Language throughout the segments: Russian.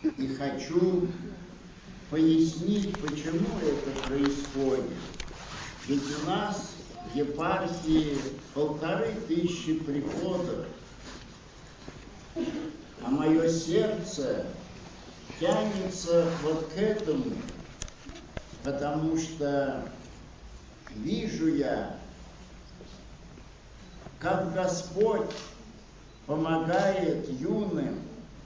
И хочу пояснить, почему это происходит. Ведь у нас в епархии 1500 приходов, а мое сердце тянется вот к этому, потому что вижу я, как Господь помогает юным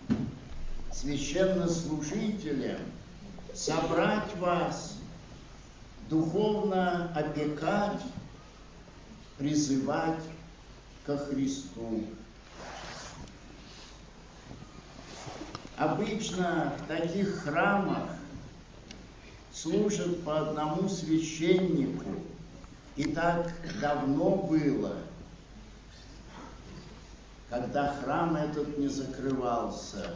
священнослужителям собрать вас, духовно опекать, призывать ко Христу. Обычно в таких храмах служат по одному священнику, и так давно было, когда храм этот не закрывался.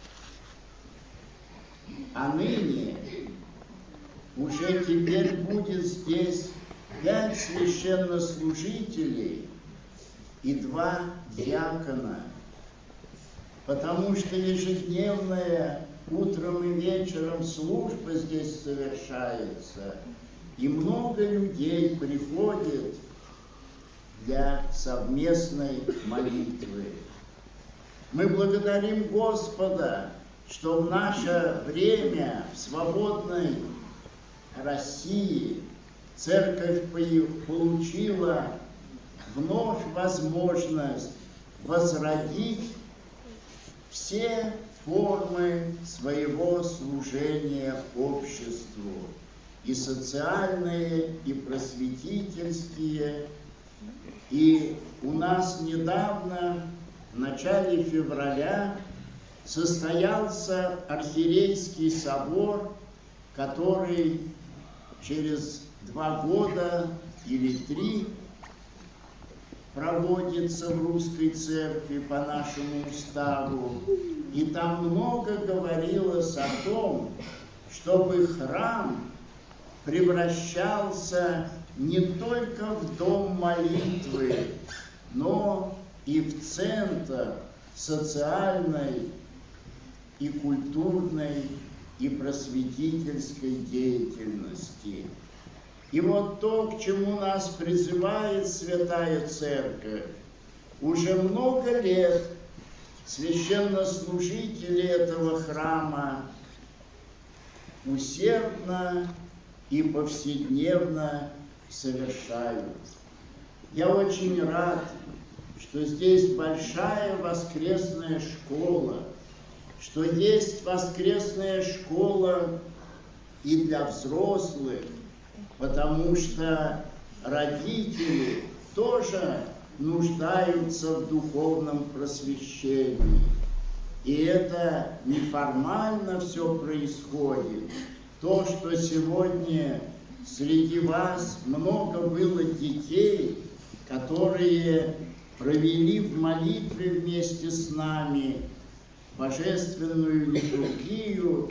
А ныне уже теперь будет здесь 5 священнослужителей и 2 диакона, потому что ежедневная утром и вечером служба здесь совершается, и много людей приходит для совместной молитвы. Мы благодарим Господа, что в наше время в свободной России Церковь получила вновь возможность возродить все формы своего служения обществу, и социальные, и просветительские. И у нас недавно, в начале февраля, состоялся архиерейский собор, который через 2 года или 3 проводится в Русской Церкви по нашему уставу. И там много говорилось о том, чтобы храм превращался не только в дом молитвы, но и в центр социальной и культурной и просветительской деятельности. И вот то, к чему нас призывает Святая Церковь, уже много лет священнослужители этого храма усердно и повседневно совершают. Я очень рад, что здесь большая воскресная школа, что есть воскресная школа и для взрослых, потому что родители тоже нуждаются в духовном просвещении. И это неформально все происходит. То, что сегодня среди вас много было детей, которые провели в молитве вместе с нами божественную литургию,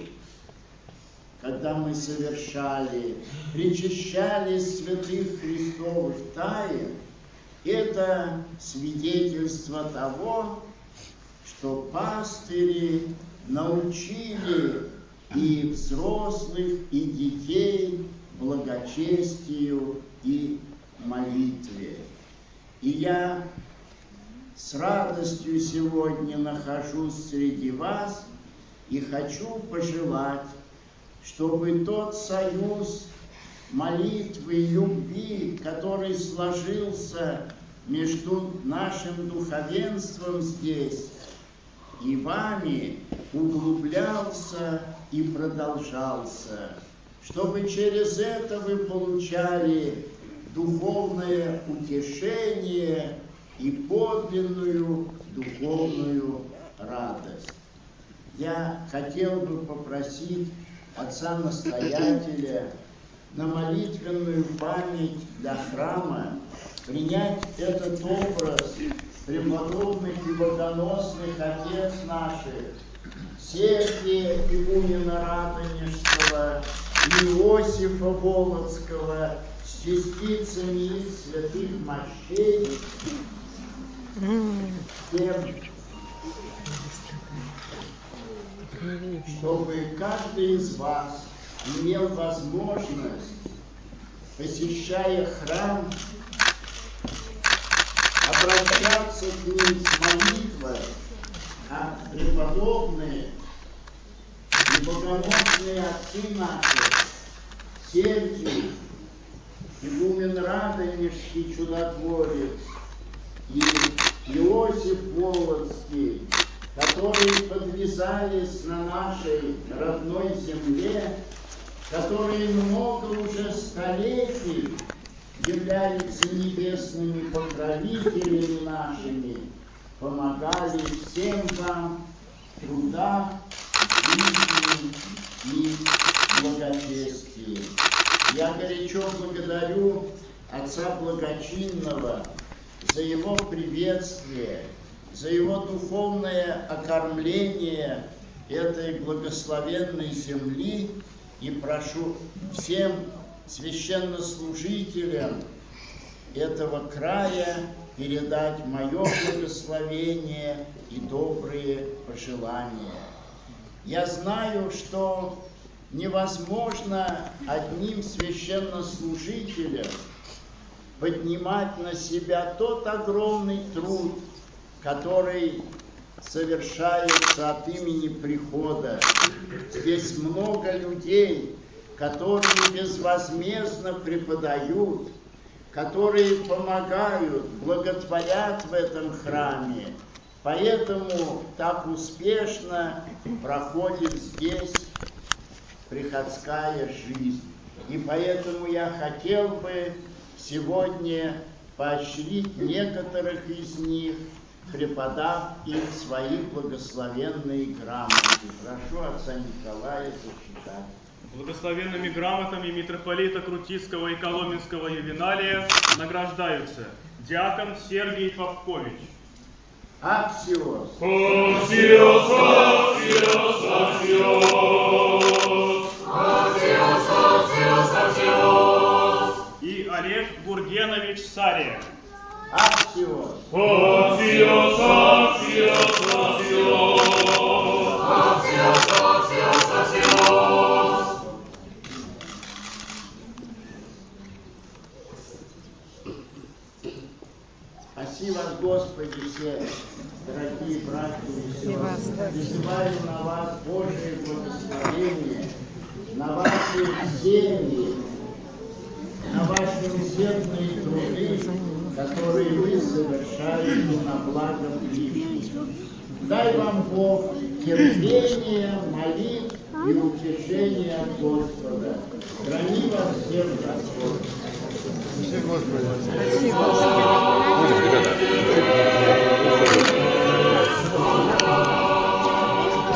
когда мы совершали, причащались святых Христовых тайн, это свидетельство того, что пастыри научили и взрослых, и детей благочестию и молитве. И я с радостью сегодня нахожусь среди вас и хочу пожелать, чтобы тот союз молитвы и любви, который сложился между нашим духовенством здесь и вами, углублялся и продолжался, чтобы через это вы получали духовное утешение и подлинную духовную радость. Я хотел бы попросить отца-настоятеля на молитвенную память для храма принять этот образ преподобных и богоносных отец наших Сергия Игумена Радонежского и Иосифа Володского с частицами святых мощей, всем чтобы каждый из вас имел возможность, посещая храм, обращаться к ним с молитвой, а преподобные и богоносные отцы наши, Сергий, игумен Радонежский чудотворец и Иосиф Полоцкий, которые подвязались на нашей родной земле, которые много уже столетий являются небесными покровителями нашими, помогали всем вам в трудах, жизни и благочестии. Я горячо благодарю отца Благочинного за его приветствие, за его духовное окормление этой благословенной земли, и прошу всем священнослужителям этого края передать мое благословение и добрые пожелания. Я знаю, что невозможно одним священнослужителем поднимать на себя тот огромный труд, который совершается от имени прихода. Здесь много людей, которые безвозмездно преподают, которые помогают, благотворят в этом храме. Поэтому так успешно проходит здесь приходская жизнь. И поэтому я хотел бы сегодня поощрить некоторых из них, преподав им свои благословенные грамоты. Прошу отца Николая зачитать. Благословенными грамотами митрополита Крутицкого и Коломенского Ювеналия награждаются диакон Сергий Попкович. Аксиос. Аксиос, аксиос, аксиос. Аксиос, аксиос, аксиос. И Олег Гургенович Сария. Аксиос. Аксиос, аксиос, аксиос. Аксиос, аксиос, аксиос. Спаси вас, Господи, все, дорогие братья и сестры. Призываю на вас Божие благословение, на ваши семьи, на ваши усердные труды, которые вы совершаете на благо ближних. Дай вам Бог терпения, молитв и утешения от Господа. Храни вас всех Господь. Спасибо, Господи. Спасибо.